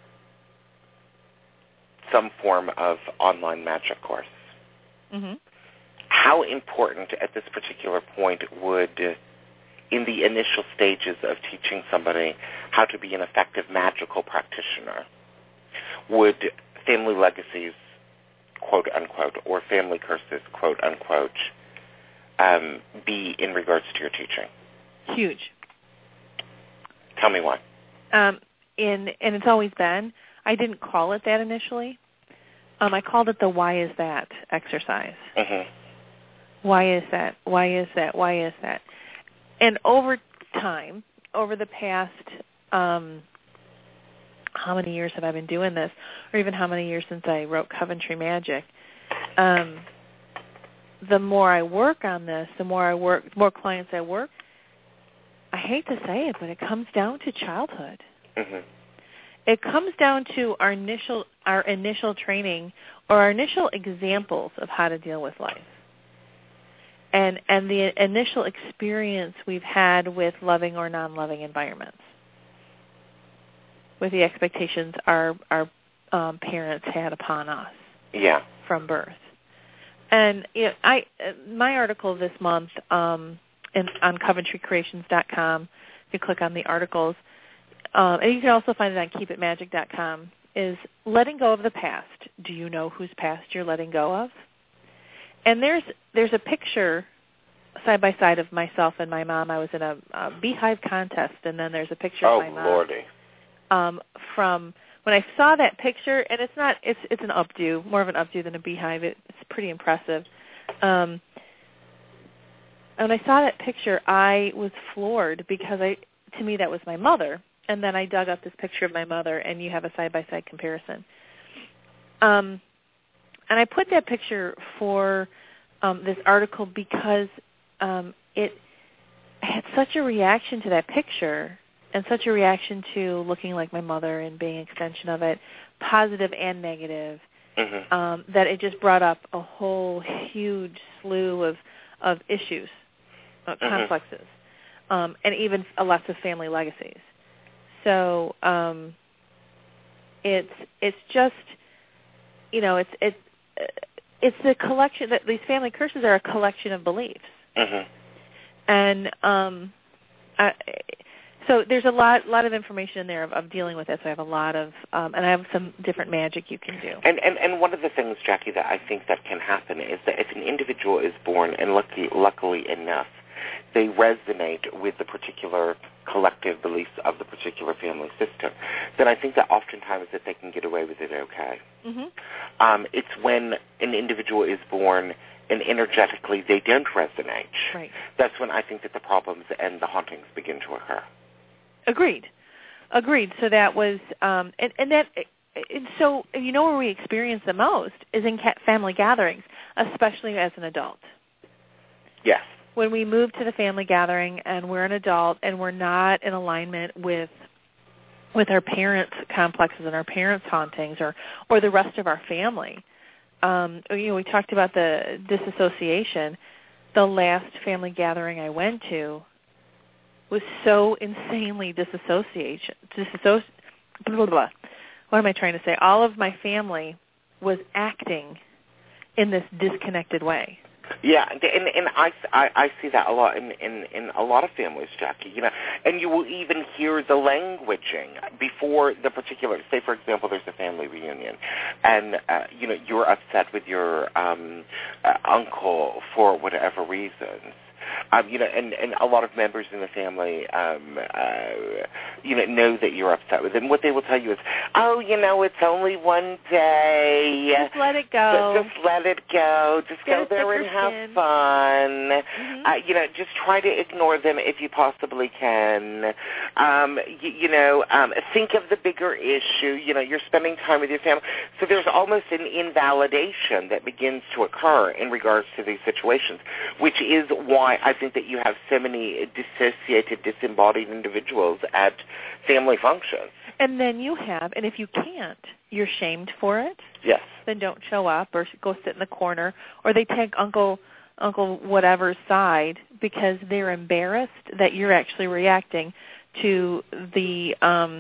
some form of online magic course, mm-hmm. how important at this particular point would, in the initial stages of teaching somebody how to be an effective magical practitioner, would family legacies, quote unquote, or family curses, quote unquote, be in regards to your teaching? Huge. Tell me why. And it's always been. I didn't call it that initially. I called it the why is that exercise. Mm-hmm. Why is that? Why is that? Why is that? And over time, over the past, how many years have I been doing this, or even how many years since I wrote Coventry Magic, the more I work on this, the more clients I work, I hate to say it, but it comes down to childhood. Mm-hmm. It comes down to our initial training or our initial examples of how to deal with life. And the initial experience we've had with loving or non-loving environments, with the expectations our parents had upon us, from birth. And my article this month on CoventryCreations.com, if you click on the articles, and you can also find it on keepitmagic.com, is letting go of the past. Do you know whose past you're letting go of? And there's a picture side by side of myself and my mom. I was in a beehive contest, and then there's a picture of my mom. Oh, Lordy. From when I saw that picture, and it's an updo, more of an updo than a beehive. It's pretty impressive. And when I saw that picture, I was floored because to me that was my mother. And then I dug up this picture of my mother, and you have a side-by-side comparison. And I put that picture for this article because it had such a reaction to that picture and such a reaction to looking like my mother and being an extension of it, positive and negative, that it just brought up a whole huge slew of issues, complexes, and even lots of family legacies. So it's just, you know, it's a collection that these family curses are a collection of beliefs, and so there's a lot of information in there of dealing with it. So I have a lot of, and I have some different magic you can do. And one of the things, Jackie, that I think that can happen is that if an individual is born, and luckily enough, they resonate with the particular collective beliefs of the particular family system, then I think that oftentimes that they can get away with it okay. It's when an individual is born and energetically they don't resonate. Right. That's when I think that the problems and the hauntings begin to occur. Agreed. So that was, so you know where we experience the most is in family gatherings, especially as an adult. Yes. When we move to the family gathering and we're an adult and we're not in alignment with our parents' complexes and our parents' hauntings or the rest of our family. We talked about the disassociation. The last family gathering I went to was so insanely blah, blah, blah. What am I trying to say? All of my family was acting in this disconnected way. Yeah, and I see that a lot in a lot of families, Jackie. You know, and you will even hear the languaging before the particular. Say, for example, there's a family reunion, and you're upset with your uncle for whatever reasons. And a lot of members in the family, know that you're upset with them. What they will tell you is, it's only one day. Just let it go. Just let it go. Just go there and have fun. Just try to ignore them if you possibly can. Think of the bigger issue. You're spending time with your family. So there's almost an invalidation that begins to occur in regards to these situations, which is why I think that you have so many dissociated, disembodied individuals at family functions. And then you have, and if you can't, you're shamed for it. Yes. Then don't show up or go sit in the corner, or they take Uncle whatever's side because they're embarrassed that you're actually reacting to the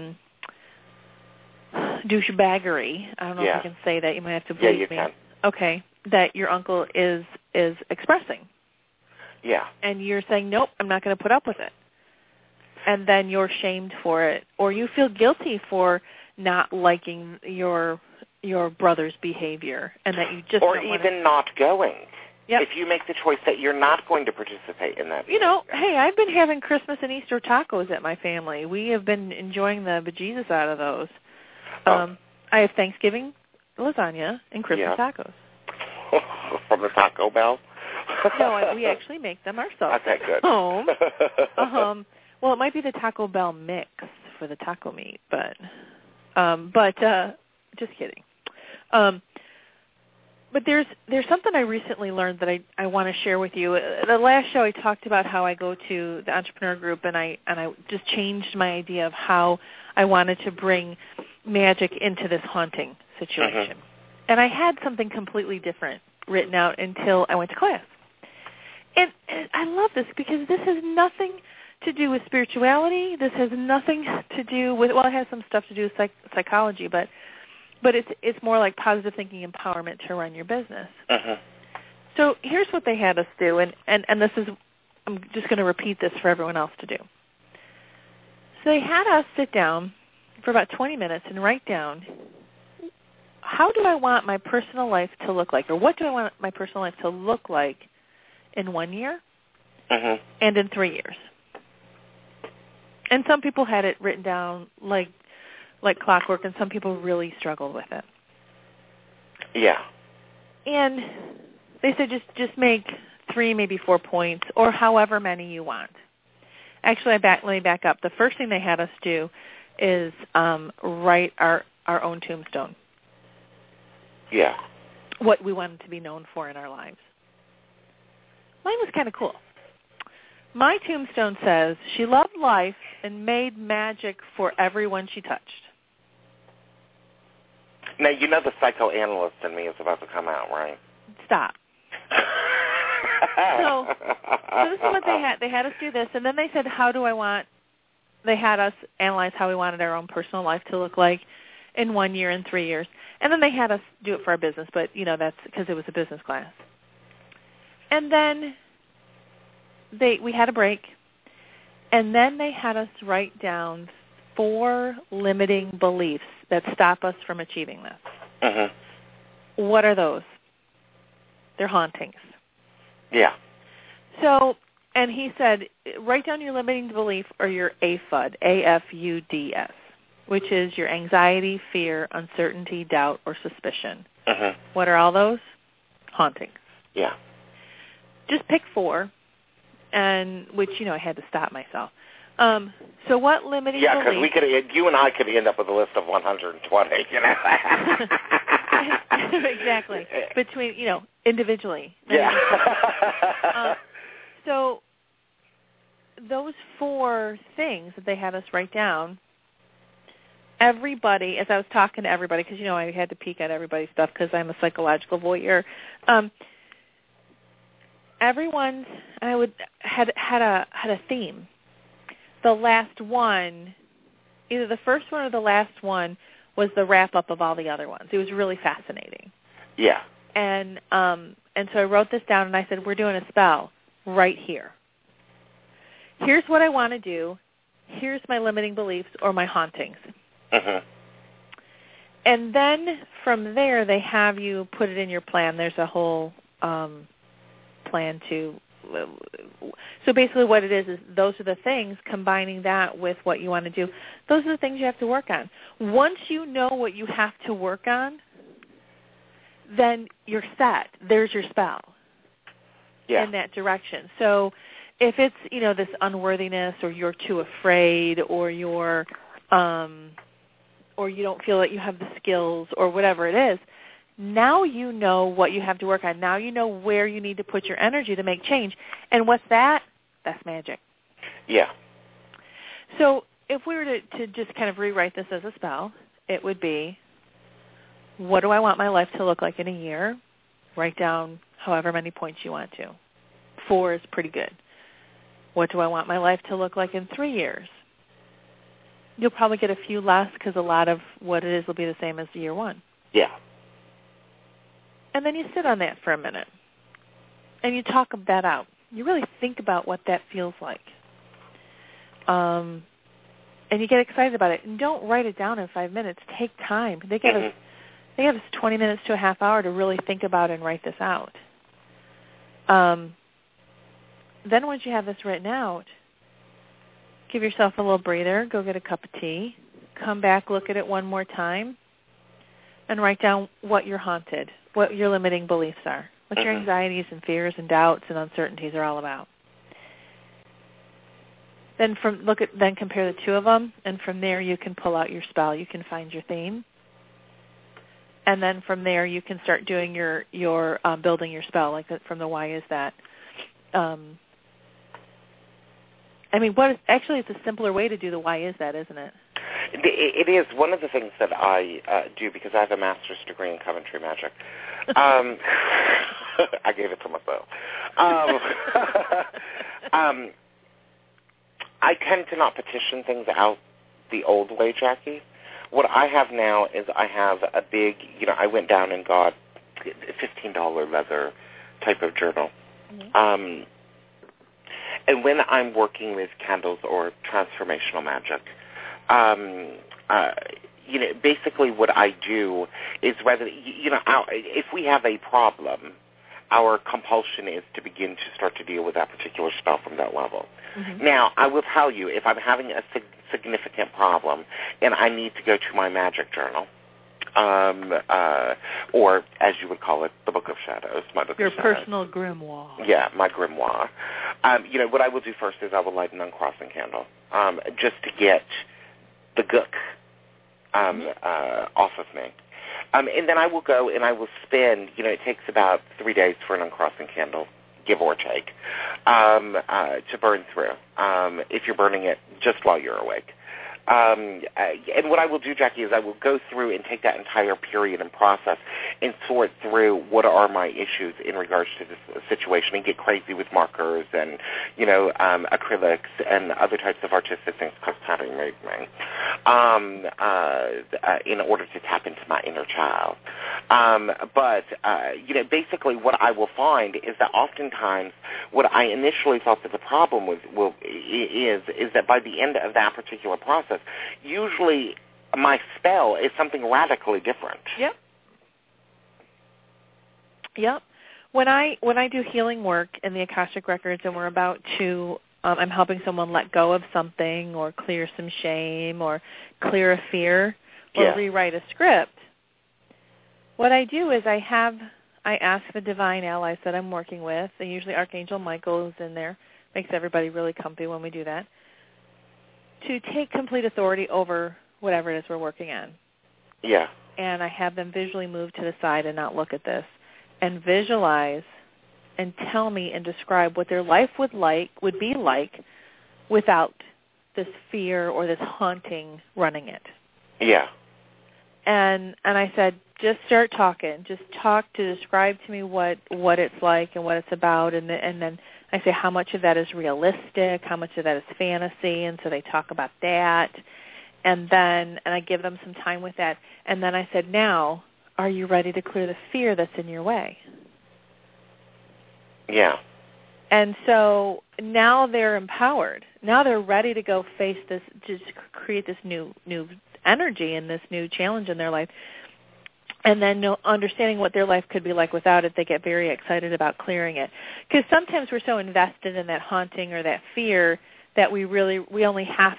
douchebaggery. I don't know if I can say that. You might have to bleep me. Yeah, you can. Okay, that your uncle is expressing. Yeah. And you're saying, nope, I'm not going to put up with it. And then you're shamed for it, or you feel guilty for not liking your brother's behavior, and that you just not going. Yep. If you make the choice that you're not going to participate in that. Hey, I've been having Christmas and Easter tacos at my family. We have been enjoying the bejesus out of those. I have Thanksgiving lasagna and Christmas tacos. From the Taco Bell? No, we actually make them ourselves at home. Well, it might be the Taco Bell mix for the taco meat, but just kidding. But there's something I recently learned that I want to share with you. The last show I talked about how I go to the entrepreneur group, and I just changed my idea of how I wanted to bring magic into this haunting situation. And I had something completely different written out until I went to class. And I love this because this has nothing to do with spirituality. This has nothing to do with, it has some stuff to do with psychology, but it's more like positive thinking empowerment to run your business. So here's what they had us do, and this is, I'm just going to repeat this for everyone else to do. So they had us sit down for about 20 minutes and write down, how do I want my personal life to look like, or what do I want my personal life to look like in 1 year and in 3 years? And some people had it written down like clockwork, and some people really struggled with it. Yeah. And they said just make 3, maybe 4 points, or however many you want. Actually, let me back up. The first thing they had us do is write our own tombstone. Yeah. What we wanted to be known for in our lives. Mine was kind of cool. My tombstone says, she loved life and made magic for everyone she touched. Now, you know the psychoanalyst in me is about to come out, right? Stop. So this is what they had. They had us do this, and then they said, they had us analyze how we wanted our own personal life to look like in 1 year and 3 years. And then they had us do it for our business, but, that's because it was a business class. And then we had a break, and then they had us write down 4 limiting beliefs that stop us from achieving this. What are those? They're hauntings. Yeah. So, and he said, write down your limiting belief or your AFUD, AFUDS, which is your anxiety, fear, uncertainty, doubt, or suspicion. What are all those? Hauntings. Yeah. Just pick 4, and which, I had to stop myself. So what limiting belief? Yeah, because you and I could end up with a list of 120, Exactly. Between, individually. Yeah. So those 4 things that they had us write down, everybody, as I was talking to everybody, because, I had to peek at everybody's stuff because I'm a psychological voyeur, everyone's, had a theme. The last one, either the first one or the last one, was the wrap-up of all the other ones. It was really fascinating. Yeah. And so I wrote this down, and I said, we're doing a spell right here. Here's what I want to do. Here's my limiting beliefs or my hauntings. And then from there, they have you put it in your plan. There's a whole plan to... So basically what it is those are the things, combining that with what you want to do. Those are the things you have to work on. Once you know what you have to work on, then you're set. There's your spell in that direction. So if it's, this unworthiness, or you're too afraid, or you're or you don't feel that you have the skills, or whatever it is, now you know what you have to work on. Now you know where you need to put your energy to make change. And what's that? That's magic. Yeah. So if we were to just kind of rewrite this as a spell, it would be, what do I want my life to look like in a year? Write down however many points you want to. 4 is pretty good. What do I want my life to look like in 3 years? You'll probably get a few less because a lot of what it is will be the same as year 1. Yeah. And then you sit on that for a minute, and you talk that out. You really think about what that feels like. And you get excited about it. And don't write it down in 5 minutes. Take time. They give us 20 minutes to a half hour to really think about and write this out. Then once you have this written out, give yourself a little breather. Go get a cup of tea. Come back, look at it one more time, and write down what you're haunted, what your limiting beliefs are, what your anxieties and fears and doubts and uncertainties are all about. Then compare the 2 of them, and from there you can pull out your spell. You can find your theme, and then from there you can start doing your building your spell, like from the Why Is That. It's a simpler way to do the Why Is That, isn't it? It is one of the things that I do because I have a master's degree in Coventry magic. I gave it to myself. I tend to not petition things out the old way, Jackie. What I have now is I have a big, I went down and got a $15 leather type of journal. And And when I'm working with candles or transformational magic, basically what I do is if we have a problem, our compulsion is to begin to start to deal with that particular spell from that level. Mm-hmm. Now, I will tell you, if I'm having a significant problem and I need to go to my magic journal, or as you would call it, the Book of Shadows, my Book Your of Shadows. Personal grimoire. Yeah, my grimoire. What I will do first is I will light an uncrossing candle, just to get the gook off of me. And then I will go and I will spend, it takes about 3 days for an uncrossing candle, give or take, to burn through, if you're burning it just while you're awake. And what I will do, Jackie, is I will go through and take that entire period and process and sort through what are my issues in regards to this situation and get crazy with markers and, acrylics and other types of artistic things because tattooing made me, in order to tap into my inner child. But basically what I will find is that oftentimes what I initially thought that the problem is that by the end of that particular process, usually my spell is something radically different. Yep. When I do healing work in the Akashic Records and we're about to, I'm helping someone let go of something or clear some shame or clear a fear or rewrite a script, what I do is I ask the divine allies that I'm working with, and usually Archangel Michael is in there, makes everybody really comfy when we do that, to take complete authority over whatever it is we're working on. Yeah. And I have them visually move to the side and not look at this and visualize and tell me and describe what their life would be like without this fear or this haunting running it. Yeah. And I said, just start talking. Just talk to describe to me what it's like and what it's about, and then I say how much of that is realistic, how much of that is fantasy, and so they talk about that. And I give them some time with that. And then I said, now, are you ready to clear the fear that's in your way? Yeah. And so now they're empowered. Now they're ready to go face this, just create this new energy and this new challenge in their life. And then understanding what their life could be like without it, they get very excited about clearing it. Because sometimes we're so invested in that haunting or that fear that we only half,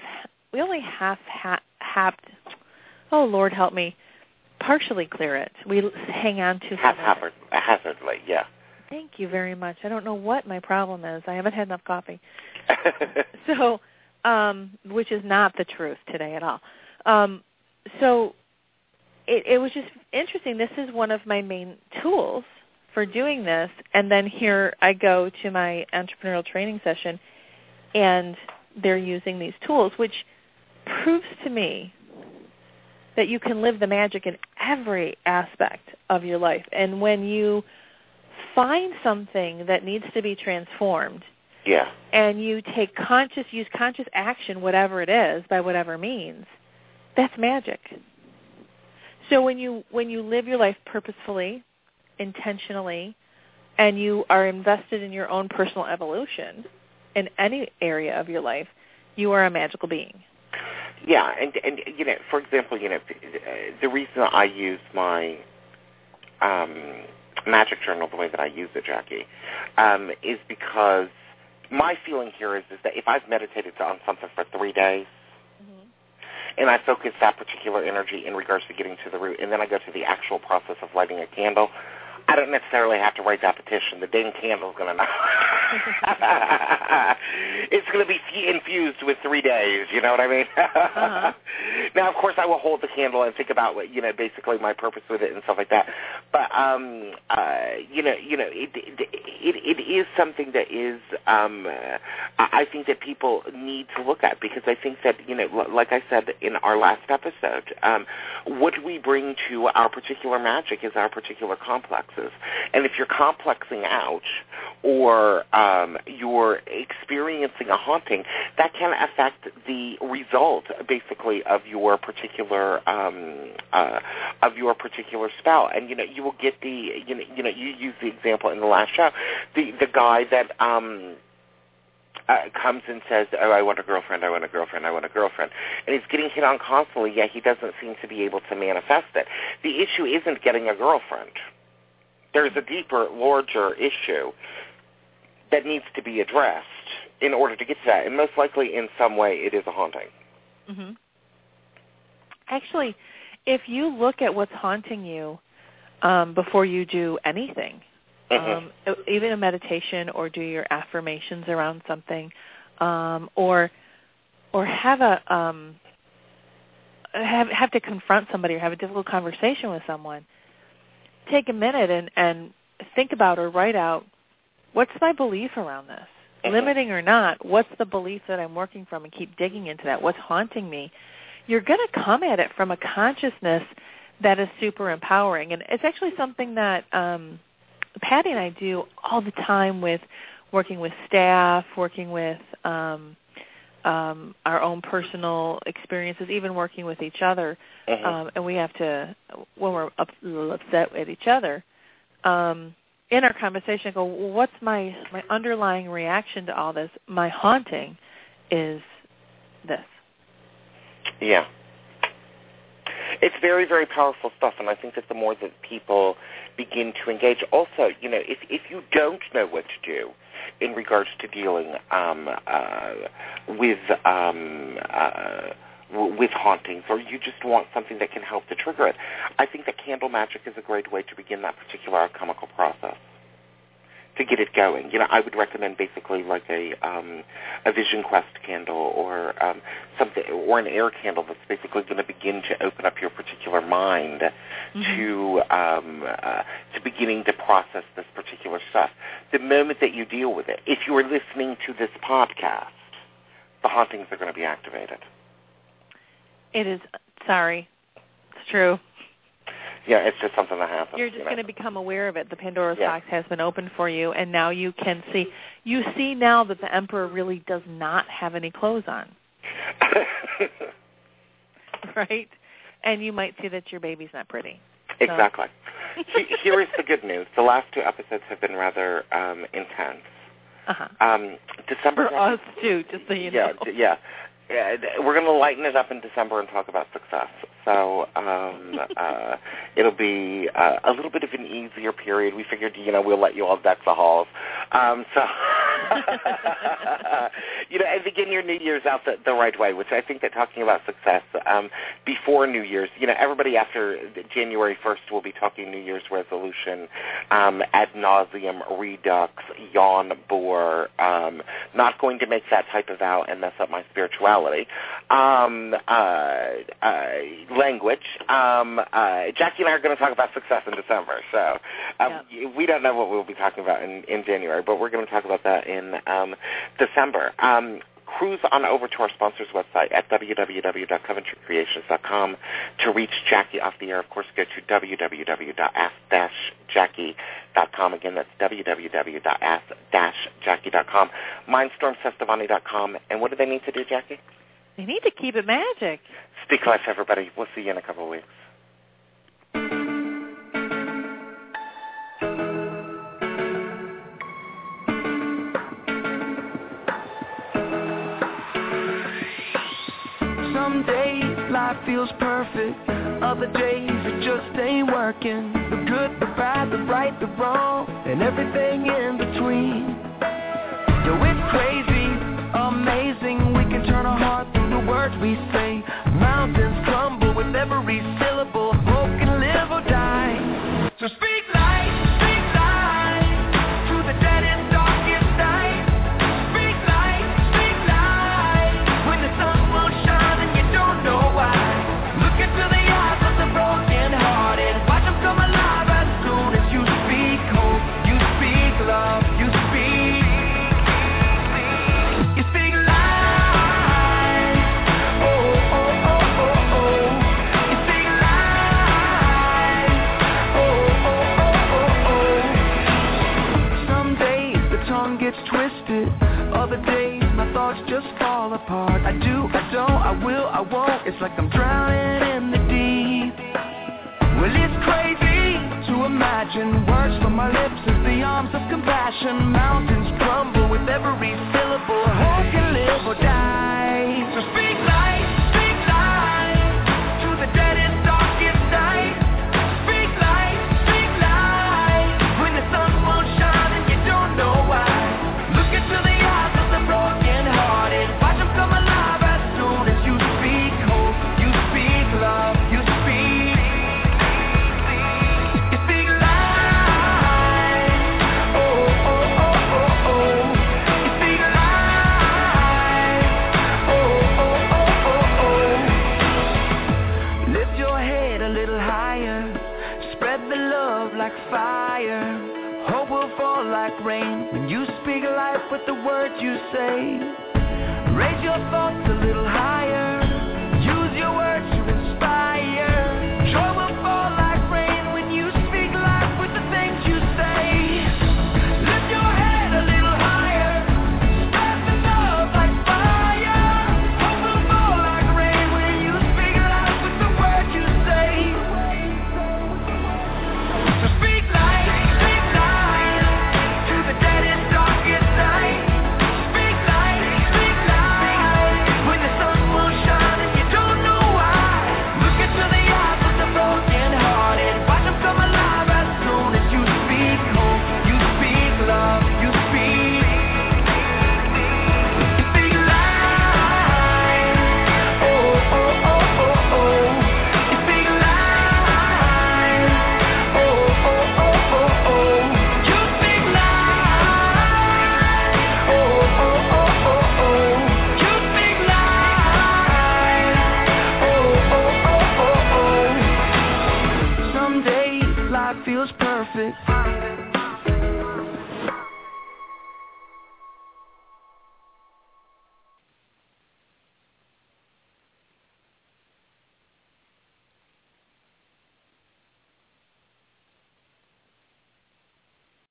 oh Lord help me, partially clear it. We hang on to haphazardly, yeah. Thank you very much. I don't know what my problem is. I haven't had enough coffee. So, which is not the truth today at all. So it was just interesting. This is one of my main tools for doing this. And then here I go to my entrepreneurial training session, and they're using these tools, which proves to me that you can live the magic in every aspect of your life. And when you find something that needs to be transformed, and you use conscious action, whatever it is, by whatever means, that's magic. So when you live your life purposefully, intentionally, and you are invested in your own personal evolution in any area of your life, you are a magical being. Yeah, and for example, the reason I use my magic journal the way that I use it, Jackie, is because my feeling here is that if I've meditated on something for 3 days, and I focus that particular energy in regards to getting to the root, and then I go to the actual process of lighting a candle, I don't necessarily have to write that petition. The dang candle's going to know. It's going to be infused with 3 days, you know what I mean? Now, of course, I will hold the candle and think about, basically my purpose with it and stuff like that. But, it is something that is, I think that people need to look at, because I think that, like I said in our last episode, what we bring to our particular magic is our particular complexes. And if you're complexing out or you're experiencing a haunting, that can affect the result, basically, of your particular spell. And you will get the you used the example in the last show, the guy that comes and says, oh, I want a girlfriend, I want a girlfriend, I want a girlfriend. And he's getting hit on constantly, yet he doesn't seem to be able to manifest it. The issue isn't getting a girlfriend. There's a deeper, larger issue that needs to be addressed in order to get to that. And most likely in some way it is a haunting. Mm-hmm. Actually, if you look at what's haunting you before you do anything, even a meditation or do your affirmations around something, or have have to confront somebody or have a difficult conversation with someone, take a minute and think about or write out, what's my belief around this? Limiting or not, what's the belief that I'm working from, and keep digging into that. What's haunting me? You're going to come at it from a consciousness that is super empowering. And it's actually something that Patty and I do all the time with working with staff, working with our own personal experiences, even working with each other. And we have to, when we're a little upset at each other, in our conversation, go, well, what's my underlying reaction to all this? My haunting is this. Yeah. It's very, very powerful stuff, and I think that the more that people begin to engage, also, if you don't know what to do in regards to dealing with hauntings, or you just want something that can help to trigger it, I think that candle magic is a great way to begin that particular alchemical process, to get it going. I would recommend basically like a Vision Quest candle or something, or an air candle that's basically going to begin to open up your particular mind to beginning to process this particular stuff. The moment that you deal with it, if you are listening to this podcast, the hauntings are going to be activated. It is, sorry, it's true. Yeah, it's just something that happens. You're just going to become aware of it. The Pandora's box has been opened for you, and now you can see. You see now that the Emperor really does not have any clothes on. Right? And you might see that your baby's not pretty. So. Exactly. Here is the good news. The last 2 episodes have been rather intense. December for us, too, just so you know. Yeah. We're going to lighten it up in December and talk about success. So it'll be a little bit of an easier period. We figured, we'll let you all deck the halls. And begin your New Year's out the right way, which I think that talking about success before New Year's, everybody after January 1st will be talking New Year's resolution, ad nauseum, redux, yawn, bore, not going to make that type of vow and mess up my spirituality. Language. Jackie and I are going to talk about success in December, so we don't know what we'll be talking about in January, but we're going to talk about that in December. Cruise on over to our sponsor's website at www.coventrycreations.com to reach Jackie off the air. Of course, go to www.ask-jackie.com. Again, that's www.ask-jackie.com. MindstormSestavani.com. And what do they need to do, Jackie? They need to keep it magic. Speak life, everybody. We'll see you in a couple of weeks. Some days life feels perfect, other days it just ain't working. The good, the bad, the right, the wrong, and everything in between. Yo, it's crazy, amazing, we can turn our heart through the words we say. Mountains crumble with every syllable, hope can live or die. So speak life to the deadest, darkest night. Speak life, when the sun will shine and you don't know why. Look into the eyes of the broken hearted, watch them come alive as soon as you speak hope, you speak love, you speak life. Oh, oh, oh, oh, oh. You speak life. Oh, oh, oh, oh, oh. Some days the tongue gets twisted, other days my thoughts just fall apart. I do, I don't, I will, I won't. It's like I'm drowning in the deep. Well, it's crazy to imagine. Words from my lips as the arms of compassion. Mountains crumble with every syllable. Hope you live or die. So speak life to the deadest, darkest night. Speak life when the sun won't shine and you don't know why. Look into the eyes of the broken hearted. Watch them come alive as soon as you speak hope. You speak love. You speak life. Oh, oh, oh, oh, oh. You speak life. Oh, oh, oh, oh, oh. Lift your head a little higher. Spread the love like fire. Hope will fall like rain when you speak life with the words you say. Raise your thoughts a little higher.